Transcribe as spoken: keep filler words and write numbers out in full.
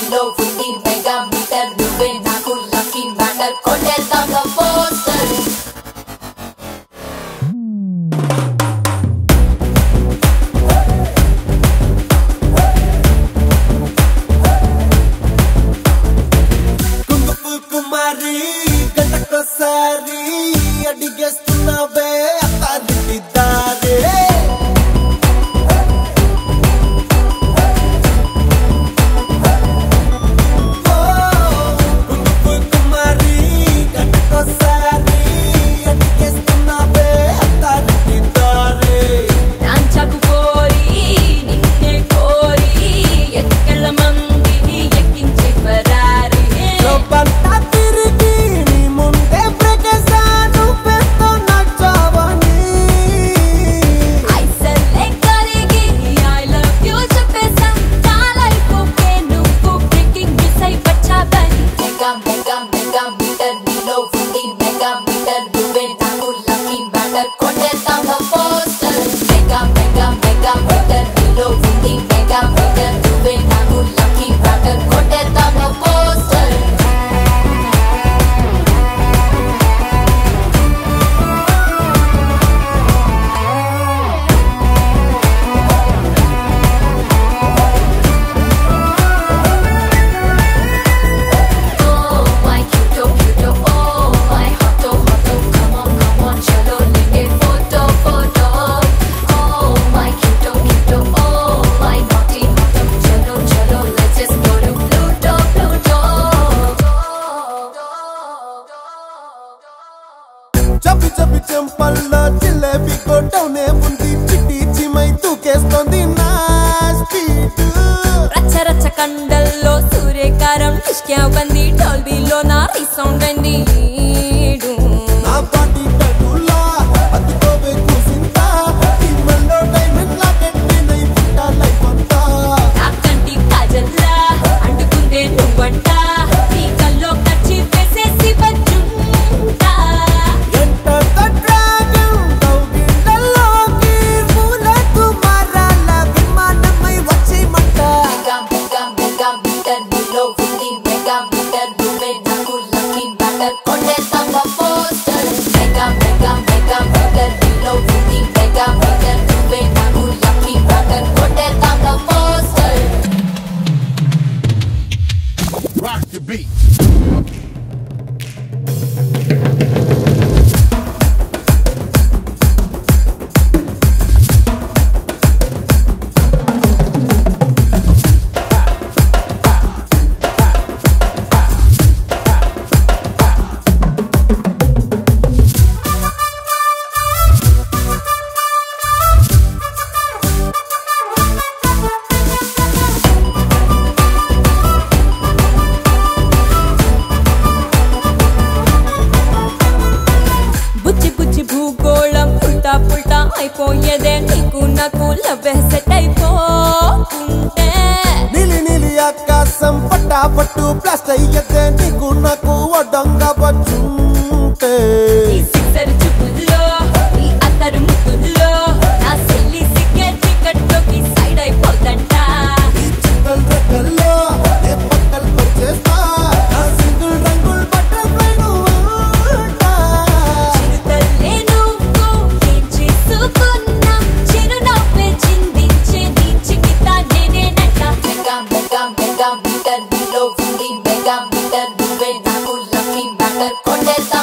నీలో ఉంది mega meter నువ్వే నాకు లక్కీ మ్యాటర్ కొట్టేద్దాం నా పోస్టర్ కుంగుపు కుమారి గంటకోసారి అడిగేస్తున్నావే అత్తారింటి దారే చప్పి చప్పి చెంపల్లో జిలేబీ కొట్టవునే ఉంది చిట్టి చిమై తూకేస్తోంది నా స్పీడ్ రచ్చ రచ్చ కండల్లో సూర్యకారం ఇష్క్యా బంది డాల్బీలో నా రీసౌండ్ అండి నా బాడీ టగులా అతుకోవే కూసింతా టిమ్మల్లో డైమండ్ లాకెట్ నేనై పుట్టా లైఫ్ అంతా నా కంటి కాజల్లా అంటుకుందే నువ్వంట నీ కల్లో కచ్చి వేసేసి బజ్జుంటా Rock the beat. పుల్టా అయిపోయేదే నీకు నాకు లవ్ సెట్ అయిపోతుంటే నీలి నీలి ఆకాశం పట్టా పట్టు ప్లాస్ట్ అయ్యేదే నీకు నాకు వడ్డంగ వచ్చుంటే ఈ సిక్సర్ చూపుల్లో ఈ అత్తరు ముక్కుల్లో నా సెల్లి సిగ్గే చికట్లోకి సైడ్ అయిపోతంట ఈ చుక్కల రెక్కల్లో ఏ పక్కలు వచ్చేస్తా నా సింగిల్ రంగుల్ బటర్ఫ్లై నువ్వంట చిరుతల్లే నువ్వు ఏం చేసుకున్నా చిరునవ్వే చిందించే నీ చికిత నేనేనంట మెగా మెగా మెగా మీటర్ నీలో ఉంది మెగా మీటర్ నువ్వే నాకు లక్కీ మ్యాటర్ కొట్టేద్దాం